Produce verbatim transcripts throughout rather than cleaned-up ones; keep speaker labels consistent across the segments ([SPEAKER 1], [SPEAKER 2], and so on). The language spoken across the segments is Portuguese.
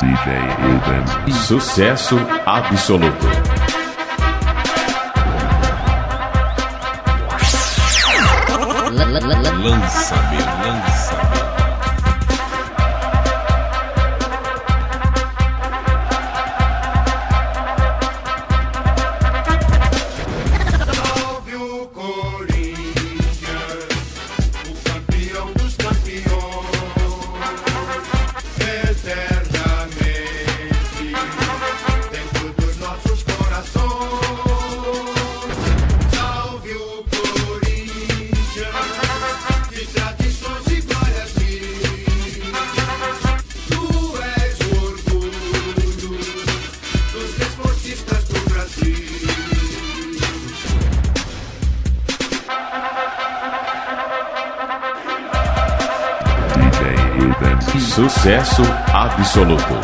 [SPEAKER 1] D J Ruben.
[SPEAKER 2] Sucesso absoluto.
[SPEAKER 3] Lança-me, lança-me.
[SPEAKER 4] Salve o Corinthians, o campeão dos campeões, eternamente dentro dos nossos corações. Salve o Corinthians, de tradições e glórias mil. Tu és o orgulho dos desportistas do Brasil.
[SPEAKER 1] D J Ruben.
[SPEAKER 2] Sucesso absoluto.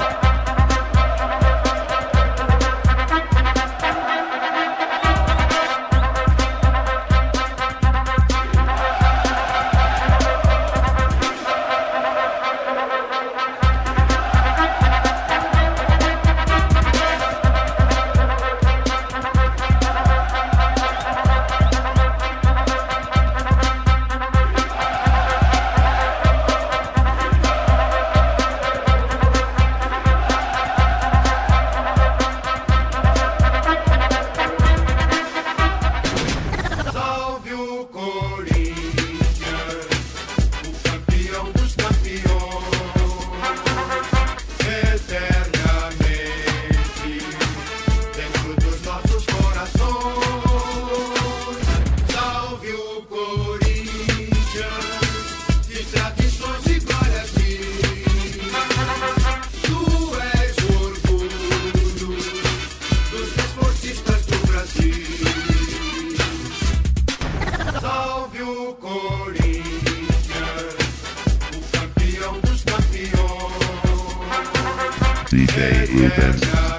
[SPEAKER 4] Salve o Corinthians, o campeão dos campeões, eternamente dentro dos nossos corações. Salve o Corinthians, de tradições e glórias mil. Tu és o orgulho dos desportistas do Brasil. Salve o Corinthians, o campeão dos campeões,
[SPEAKER 1] D J Ruben.
[SPEAKER 4] eternamente